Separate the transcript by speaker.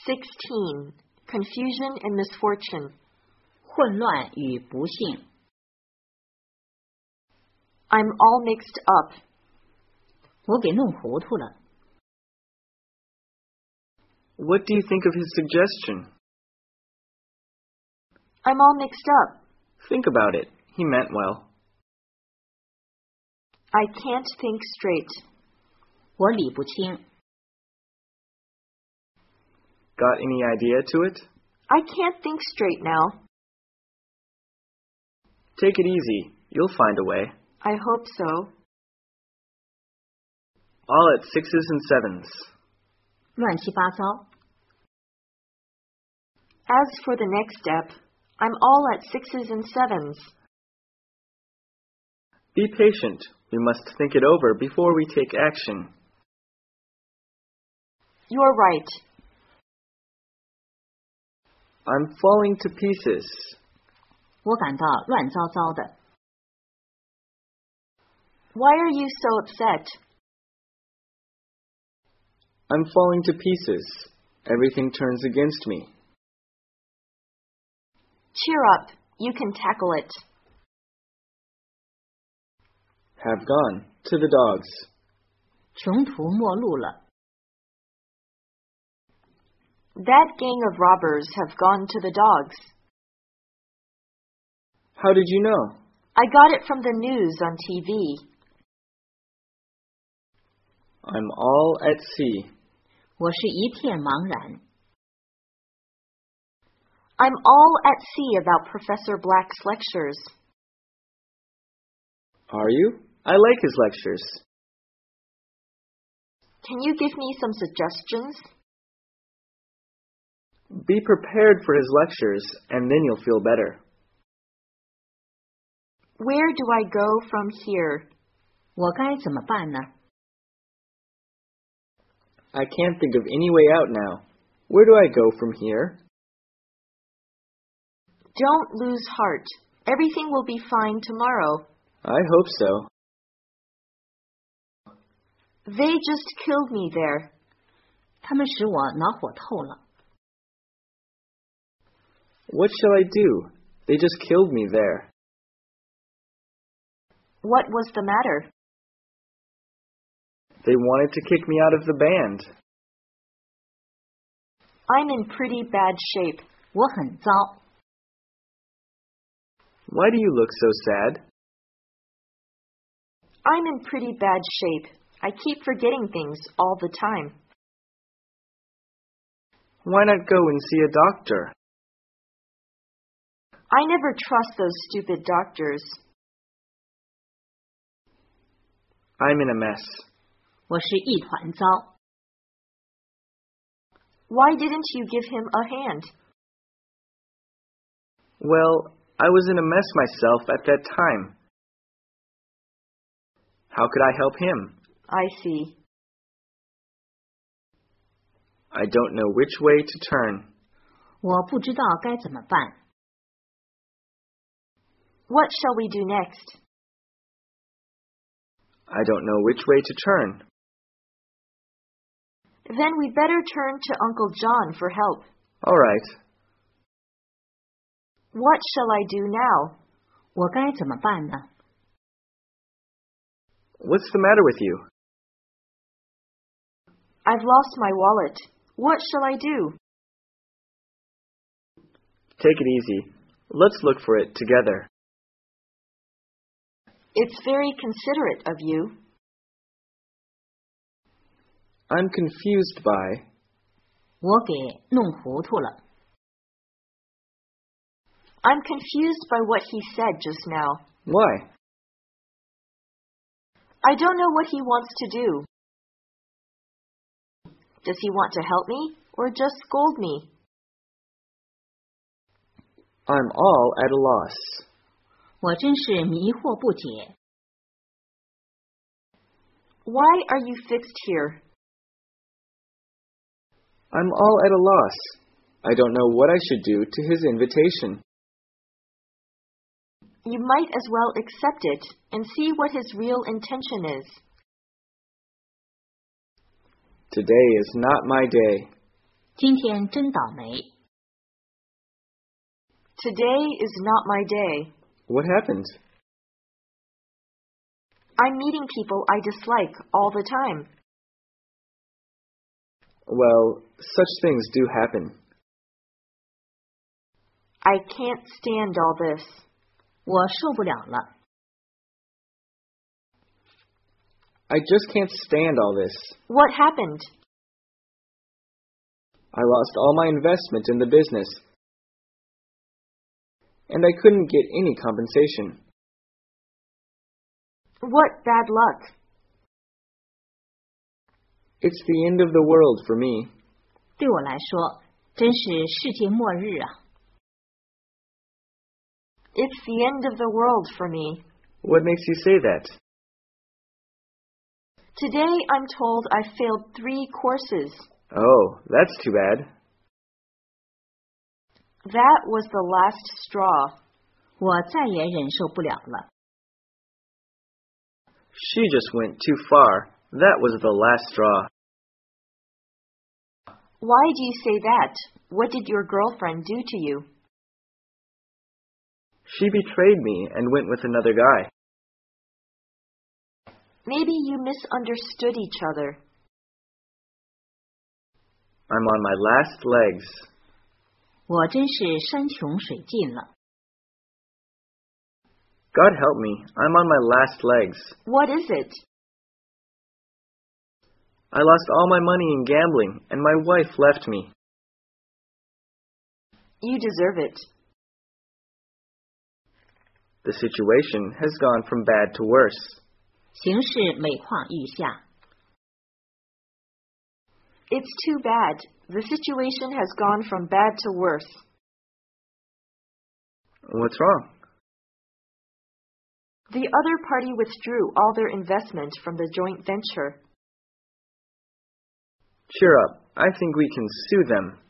Speaker 1: 16. Confusion and misfortune.
Speaker 2: 混乱与不幸。
Speaker 1: I'm all mixed up.
Speaker 2: 我给弄糊涂了。
Speaker 3: What do you think of his suggestion?
Speaker 1: I'm all mixed up.
Speaker 3: Think about it. He meant well.
Speaker 1: I can't think straight.
Speaker 2: 我理不清。
Speaker 3: Got any idea to it?
Speaker 1: I can't think straight now.
Speaker 3: Take it easy. You'll find a way.
Speaker 1: I hope so.
Speaker 3: All at 6s and 7s.
Speaker 2: 乱七八糟。
Speaker 1: As for the next step, I'm all at 6s and 7s.
Speaker 3: Be patient. We must think it over before we take action.
Speaker 1: You're right.
Speaker 3: I'm falling to pieces.
Speaker 2: 我感到乱糟糟的。
Speaker 1: Why are you so upset?
Speaker 3: I'm falling to pieces. Everything turns against me.
Speaker 1: Cheer up. You can tackle it.
Speaker 3: Have gone. To the dogs.
Speaker 2: 穷途末路了。
Speaker 1: That gang of robbers have gone to the dogs.
Speaker 3: How did you know?
Speaker 1: I got it from the news on TV.
Speaker 3: I'm all at sea.
Speaker 2: 我是一片茫然。
Speaker 1: I'm all at sea about Professor Black's lectures.
Speaker 3: Are you? I like his lectures.
Speaker 1: Can you give me some suggestions?
Speaker 3: Be prepared for his lectures, and then you'll feel better.
Speaker 1: Where do I go from here?
Speaker 2: 我该怎么办呢？
Speaker 3: I can't think of any way out now. Where do I go from here?
Speaker 1: Don't lose heart. Everything will be fine tomorrow.
Speaker 3: I hope so.
Speaker 1: They just killed me there.
Speaker 2: 他们使我恼火透了。
Speaker 3: What shall I do? They just killed me there.
Speaker 1: What was the matter?
Speaker 3: They wanted to kick me out of the band.
Speaker 1: I'm in pretty bad shape.
Speaker 2: 我很糟。
Speaker 3: Why do you look so sad?
Speaker 1: I'm in pretty bad shape. I keep forgetting things all the time.
Speaker 3: Why not go and see a doctor?
Speaker 1: I never trust those stupid doctors.
Speaker 3: I'm in a mess.
Speaker 2: 我是一团糟。
Speaker 1: Why didn't you give him a hand?
Speaker 3: Well, I was in a mess myself at that time. How could I help him?
Speaker 1: I see.
Speaker 3: I don't know which way to turn.
Speaker 2: 我不知道该怎么办。
Speaker 1: What shall we do next?
Speaker 3: I don't know which way to turn.
Speaker 1: Then we better turn to Uncle John for help.
Speaker 3: All right.
Speaker 1: What shall I do now?
Speaker 2: 我该怎么办呢？
Speaker 3: What's the matter with you?
Speaker 1: I've lost my wallet. What shall I do?
Speaker 3: Take it easy. Let's look for it together.
Speaker 1: It's very considerate of you.
Speaker 3: I'm confused by.
Speaker 2: 我给弄糊涂了。
Speaker 1: I'm confused by what he said just now.
Speaker 3: Why?
Speaker 1: I don't know what he wants to do. Does he want to help me or just scold me?
Speaker 3: I'm all at a loss.
Speaker 2: 我真是迷惑不解。
Speaker 1: Why are you fixed here?
Speaker 3: I'm all at a loss. I don't know what I should do to his invitation.
Speaker 1: You might as well accept it and see what his real intention is.
Speaker 3: Today is not my day.
Speaker 2: 今天真倒霉。
Speaker 1: Today is not my day.
Speaker 3: What happened?
Speaker 1: I'm meeting people I dislike all the time.
Speaker 3: Well, such things do happen.
Speaker 1: I can't stand all this.
Speaker 2: 我受不了了。
Speaker 3: I just can't stand all this.
Speaker 1: What happened?
Speaker 3: I lost all my investment in the business. And I couldn't get any compensation.
Speaker 1: What bad luck.
Speaker 3: It's the end of the world for me.
Speaker 2: 对我来说，真是世界末日啊！
Speaker 1: It's the end of the world for me.
Speaker 3: What makes you say that?
Speaker 1: Today I'm told I failed 3 courses.
Speaker 3: Oh, that's too bad.
Speaker 1: That was the last straw.
Speaker 2: 我再也忍受不了了。
Speaker 3: She just went too far. That was the last straw.
Speaker 1: Why do you say that? What did your girlfriend do to you?
Speaker 3: She betrayed me and went with another guy.
Speaker 1: Maybe you misunderstood each other.
Speaker 3: I'm on my last legs.
Speaker 2: 我真是山穷水尽了。
Speaker 3: God help me, I'm on my last legs.
Speaker 1: What is it?
Speaker 3: I lost all my money in gambling, and my wife left me.
Speaker 1: You deserve it.
Speaker 3: The situation has gone from bad to worse.
Speaker 2: 形势每况愈下。
Speaker 1: It's too bad. The situation has gone from bad to worse.
Speaker 3: What's wrong?
Speaker 1: The other party withdrew all their investment from the joint venture.
Speaker 3: Cheer up. I think we can sue them.